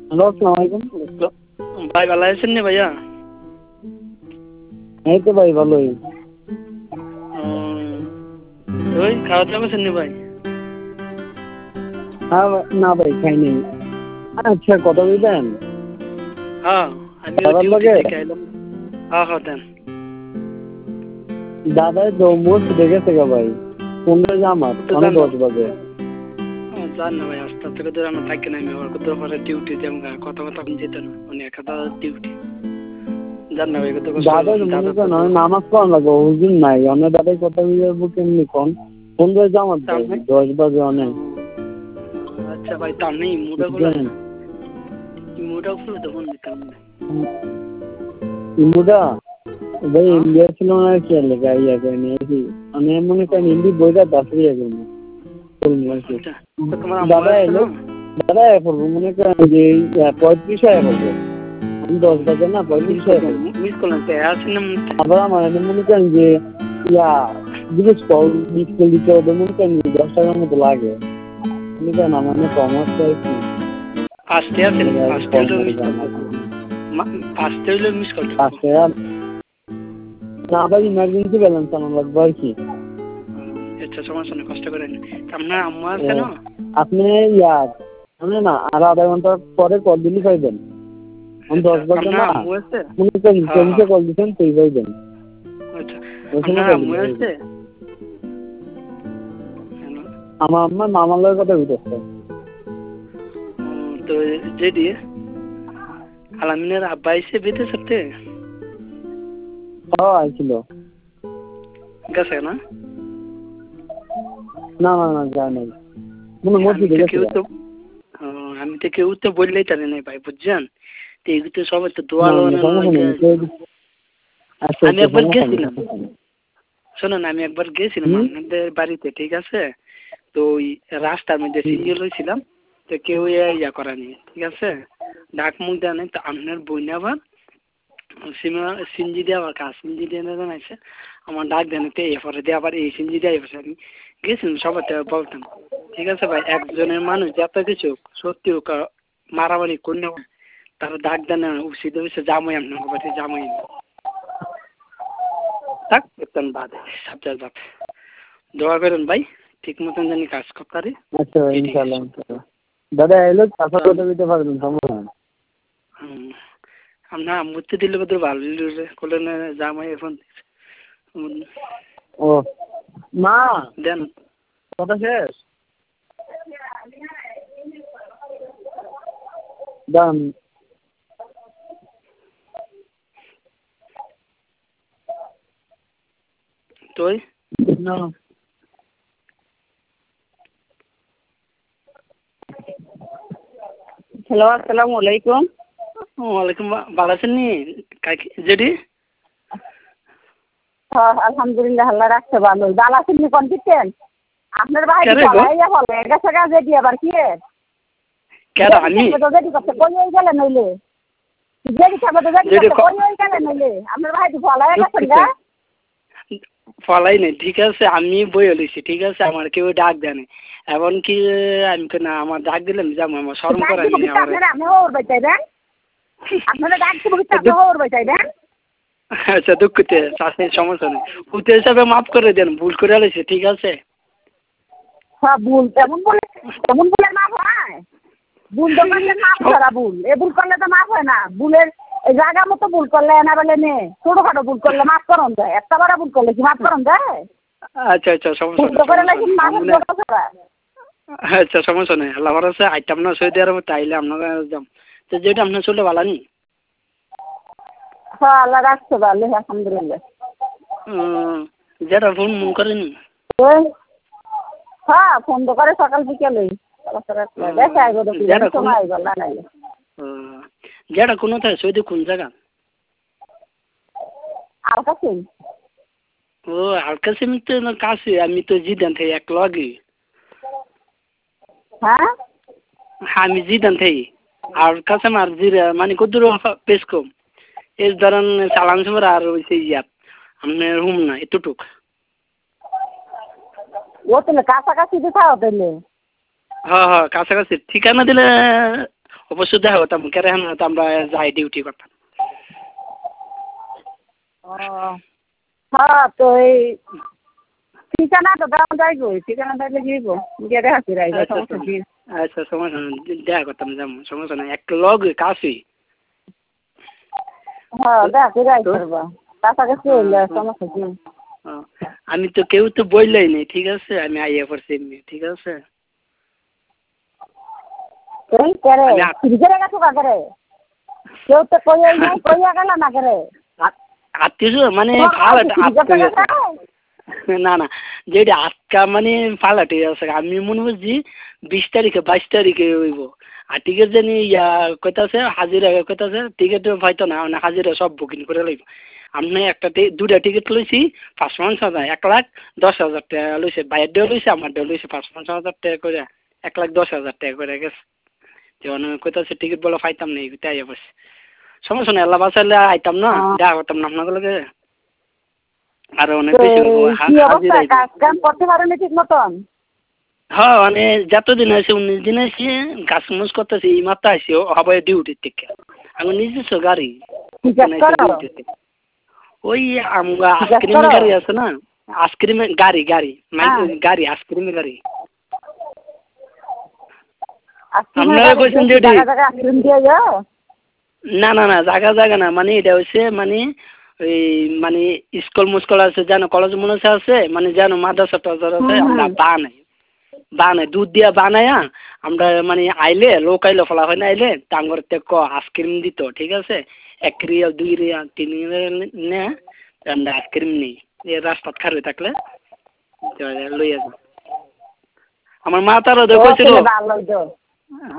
Hello, আসসালামু আলাইকুম। ভাই ভালো আছেন নি ভাইয়া? এই তো ভাই ভালোই। ওই খাওয়া দাওয়া করছেন নি ভাই? না ভাই খাই নাই। আচ্ছা, কথা বলবেন হ্যাঁ, আমি দাদার ডিউটি লগে? থেকে আইলাম। হ্যাঁ দেন। দাদাই তো মসজিদে গেছে গা ভাই, 15 জামাত তো অনেক জান না 10 বাজে। জান না ভাই, আস্তে আস্তে করে আমরা থাকি না, আমি আবার কত পরে ডিউটি যেমন কথা কথা আমি যেত না, মানে একটা ডিউটি জান না ভাই, কত কষ্ট দাদাই তো মনে দাদা তো করেন আমি নামাজ পড়ান লাগবো, হুজুর নাই অনেক। দাদাই কথা বলবো কেমনি কোন 15 জামাত ভাই, 10 বাজে অনেক। আচ্ছা ভাই, তার নেই মুডা খোলা বুঝলেন মুডা খুলে তো ফোন দিতাম না। ইমুটা ভাই ইন্ডিয়া ছিল না কি লেখা ইয়া করে নিয়েছি আমি, মনে করেন হিন্দি বইটা দাসরি এখন আচ্ছা, তো তোমার আম্মু দাদা আসছে এলো। না? দাদা পড়বো মনে করেন যে 35 পড়বো। আমি 10 বাজে না 35 পড়বো। মিস করলাম তো আসছে না। আবার আমার মনে করেন যে ইয়া জিজ্ঞেস কল মিস কল দিতে হবে, মনে করেন 10 টাকার মতো লাগে। মনে করেন আমার না কমার্স চাইছি। ফার্স্টে আছেন, ফার্স্টে হইলেও মিস করতে, ফার্স্টে হইলেও মিস করতে। না ভাই, ইমার্জেন্সি ব্যালেন্স আমার লাগবে আর কি। আচ্ছা, সমস্যা নেই, কষ্ট করেন। আপনার আম্মু আছে না? আপনি ইয়া শুনে না, আর আধা ঘন্টা পরে কল দিলে পাইবেন। আমি 10 বাজে না আম্মু আছে? মনে করেন টেন্সে কল দিচ্ছেন তুই পাইবেন। আচ্ছা, আপনার আম্মু আছে? আমার আম্মার মামার লোকের কথা বুঝতেছে। তো যে দিয়ে আলামিনের আব্বা এসে বেঁধে সাথে আইছিল। গেছে না? না না না যায় নাই, মনে মসজিদে গেছে। আমি তো কেউ তো বললেই তাহলে নাই ভাই, বুঝছেন? তো এগুলো তো সবাই তো দোয়া আমি একবার গেছিলাম, শোনেন আমি একবার গেছিলাম আপনাদের বাড়িতে, ঠিক আছে? তো ওই রাস্তার মধ্যে সিঙ্গেল হয়েছিলাম, তো কেউ ইয়া করেনি, ঠিক আছে? ডাক মুখ দেওয়া নেই, তো আপনার বই না আবার সিনজি দিয়ে আবার কাজ সিনজি দিয়ে জানাইছে আমার ডাক দেন, তো এরপরে দিয়ে আবার এই সিনজি দিয়ে আমি গেছিলাম, সবার বলতাম, ঠিক আছে ভাই? একজনের মানুষ যত কিছু সত্যি হোক মারামারি করে নেওয়া, তারা ডাক দেন উচিত হয়েছে জামাই, আপনার বাড়ি জামাই থাক বেতন বাদ সাবজার বাদ। দোয়া করেন ভাই, ঠিক মতন জানি কাজ করতে পারি। আচ্ছা ইনশাআল্লাহ ইনশাআল্লাহ। দাদা এলো কথা কথা দিতে পারবেন সমস্যা নাই। আপনার আম্মুতে দিলে কত ভালো রে, করলেন জামাই এখন ও মা দেন কথা শেষ দাম। তুই হ্যালো, আসসালামু আলাইকুম। ওয়ালাইকুম, ভালো আছেন নি জেডি? আলহামদুলিল্লাহ, আল্লাহ রাখছে ভালো। ভালো আছেন নি কোন দিচ্ছেন? আপনার ভাই ফলাইয়া ফলে গেছে গা যেদি আবার কি আমি যেদি করতে কই হয়ে গেলে নইলে যেদি থাকবে তো যেদি করতে কই হয়ে গেলে নইলে আপনার ভাই ফলাইয়া গেছেন গা। ফলাই নেই, ঠিক আছে? আমি বই হলিছি, ঠিক আছে? আমার কেউ ডাক দেয় এমন কি আমি তো না, আমার ডাক দিলাম যাবো, আমার শরম করে আপনি ওর বাই দেন, আপনারা ডাক দিব কিন্তু আপনি ওর বাই দেন। আচ্ছা দুঃখিত, সমস্যা নেই, উঠে হিসাবে মাফ করে দেন, ভুল করে আলেছে, ঠিক আছে? হ্যাঁ ভুল এমন বলে মাফ হয়? ভুল তো করলে মাফ করা ভুল, এ ভুল করলে তো মাফ হয় না। ভুলের জায়গা মতো ভুল করলে না বলে নে, ছোটখাটো ভুল করলে মাফ করন যায়, একটা বড় ভুল করলে কি মাফ করন যায়? আচ্ছা আচ্ছা, সমস্যা আচ্ছা সমস্যা নেই, আল্লাহ আছে আইটাম না সৌদি আরব তাইলে আপনারা যাম, তো যেটা আপনার চললে ভালো নি? হ্যাঁ আল্লাহ রাখছে ভালো, আলহামদুলিল্লাহ। যেটা ফোন মন করেনি? হ্যাঁ ফোন তো করে সকাল বিকেলে, যেটা কোনো থাকে সৌদি কোন জায়গা? আর কাছে ও আলকাসিম তো কাছে, আমি তো জিদান থাকি এক লগে। হ্যাঁ আমি জিদান থাকি আর কাছে আর জিরা মানে কদুর বেশ কম, এই ধরেন চালান সময় আর ওইসে ইয়াত আপনার হুম না এতটুক। ও তাহলে কাছাকাছি দিতে হবে তাহলে। হ্যাঁ হ্যাঁ কাছাকাছি, ঠিকানা দিলে অবশ্যই দেখা করতাম কেরে হ্যাঁ তো আমরা যাই ডিউটি করতাম। ও হ্যাঁ তো এই ঠিকানা তো দেওয়া যাইব, ঠিকানা দিলে গিয়েব গিয়ে দেখা করে আইব, আচ্ছা সমস্যা কি? আচ্ছা সমস্যা নেই দেখা করতাম যেমন সমস্যা নেই একটা লগে কাছে। হ্যাঁ দেখা করে আইতে পারবা, তার কাছে হইলে সমস্যা কি? আমি তো কেউ তো বললেই নেই ঠিক আছে, আমি আইয়া পড়ছি এমনি ঠিক আছে। এই করে ফ্রিজে গেছো কাকে কেউ তো কইয়াই নাই, কইয়া গেল না করে আত্মীয় মানে ফালাটা না না যেটা আটকা মানে ফালাটে আছে। আমি মনে করছি 20 তারিখে 22 তারিখে হইব। আর টিকিট জানি ইয়া কইতাছে হাজিরা কইতাছে টিকিট পাইতো না, হাজিরা সব বুকিং করে লইব। আমি একটা দুটা টিকিট লইছি 550,000 1,10,000 টাকা লইছে, বাইরের ডেও লইছে আমার ডেও লইছে 550,000 টাকা করে, 1,10,000 টাকা করে গেছে। যেমন কইতাছে টিকিট বলে পাইতাম না তাই অবশ্য সমস্যা নেই, আল্লাহ বাঁচাইলে আইতাম না, দেখা করতাম না আপনাদের লগে আরো অনেক বেশি করতে পারেনি ঠিক মতন। হ্যাঁ মানে যতদিন আছে 19 দিন আছি কাজ মুজ করতেছি, এই মাত্র আইসি হবে ডিউটির থেকে। আমি নিজস্ব গাড়ি ওই আমরা আইসক্রিমের গাড়ি আছে না, আইসক্রিমের গাড়ি গাড়ি গাড়ি আইসক্রিমের গাড়ি। আপনারা কইছেন যে না না না জায়গা জায়গা না, মানে এটা হচ্ছে মানে ওই মানে স্কুল মুস্কুল আছে যেন কলেজ মনে আছে মানে যেন মাদ্রাসা টাদ্রাসা আছে আমরা বানাই দুধ দিয়া বানায়া আমরা মানে আইলে লোক আইলে ফলা হয় না আইলে টাঙ্গর থেকে আইসক্রিম দিত ঠিক আছে। 1 রিয়াল 2 রিয়াল 3 রিয়াল নে আমরা আইসক্রিম নেই রাস্তা খারে থাকলে লইয়া যা। আমার মা তারও দেখছিল